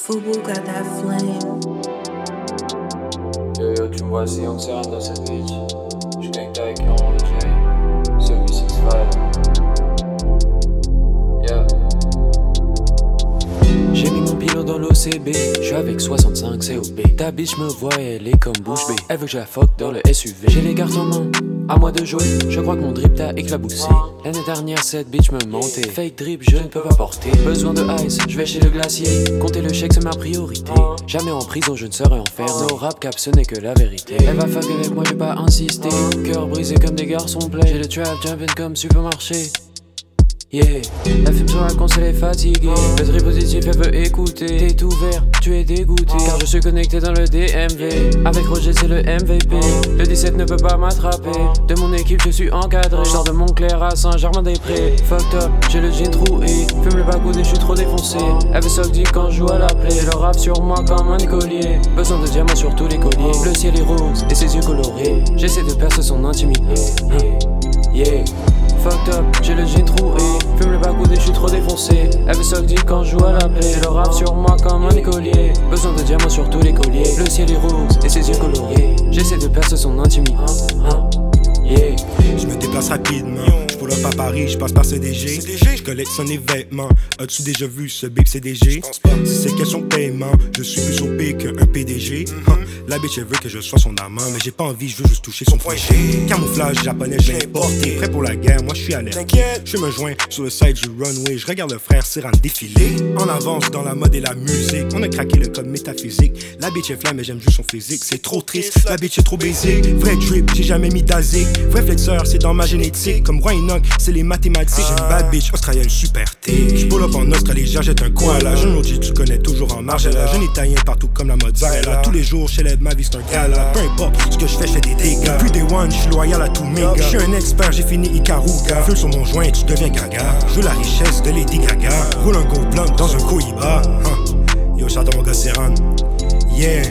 Fubu got that flame. Yo, tu me vois si on se rentre dans cette bitch. J'gagne avec Young J. Semi-65. Yeah. J'ai mis mon bilan dans l'OCB, j'suis avec 65 COP. Ta bitch me voit, elle est comme bouche bée. Elle veut que je la fuck dans le SUV. J'ai les cartes en main, à moi de jouer. Je crois que mon drip t'a éclaboussé. L'année dernière, cette bitch me mentait. Fake drip, je ne peux pas porter. Besoin de ice, je vais chez le glacier. Compter le chèque, c'est ma priorité. Jamais en prison, je ne serai enfermé. No rap cap, ce n'est que la vérité. Elle va fuck avec moi, j'ai pas insisté. Cœur brisé comme des garçons play. J'ai le trap jumping comme supermarché. Yeah, la fume sur la console est fatiguée. Le tri positif, elle veut écouter. T'es ouvert, tu es dégoûté. Car je suis connecté dans le DMV. Avec Roger, c'est le MVP. Le 17 ne peut pas m'attraper. De mon équipe, je suis encadré. Je sors de Montclair à Saint-Germain-des-Prés. Fucked up, j'ai le jean troué. Fume le bagoud et je suis trop défoncé. Elle veut sock dit quand je joue à la play. Le rap sur moi comme un écolier. Besoin de diamants sur tous les colliers. Le ciel est rose et ses yeux colorés. J'essaie de percer son intimité. Yeah. Fucked up, j'ai le jean troué. Fume le bagoud et je suis trop défoncé. Elle veut sock dit quand je joue à la play. Le rap sur moi comme un écolier. Besoin de diamants sur tous les colliers. Le ciel est rose et ses yeux colorés. J'essaie de percer son intimité. Yeah. Je me déplace rapidement, je pull up à Paris, je passe par CDG. Je collectionne les vêtements. As-tu déjà vu ce bip CDG? Si c'est question paiement, je suis plus OP qu'un PDG. La bitch elle veut que je sois son amant, mais j'ai pas envie, je veux juste toucher son point G. Camouflage japonais, je l'ai importé. Prêt pour la guerre, moi je suis alerte. Je me joins sur le side du runway, je regarde le frère Siran défiler. En avance dans la mode et la musique, on a craqué le code métaphysique. La bitch est flamme mais j'aime juste son physique, c'est trop triste. La bitch est trop basique, vrai drip, j'ai jamais mis d'asique. Vrai flexeur, c'est dans ma génétique. Comme Roy Enoch, c'est les mathématiques. J'ai une bad bitch australienne super T. J'pull up en Australie, j'achète un koala. Jeune OG, tu connais toujours en margella. Jeune italien partout comme la mozzarella. Tous les jours, j'élève ma vie, c'est un gala. Peu importe ce que je fais des dégâts. Depuis day one, j'suis loyal à tous mes gars. J'suis un expert, j'ai fini Ikaruga. Feu sur mon joint, tu deviens gaga. Je veux la richesse de Lady Gaga. Roule un gold blunt dans un Cohiba. Yo, shout out mon gars Siran. Yeah.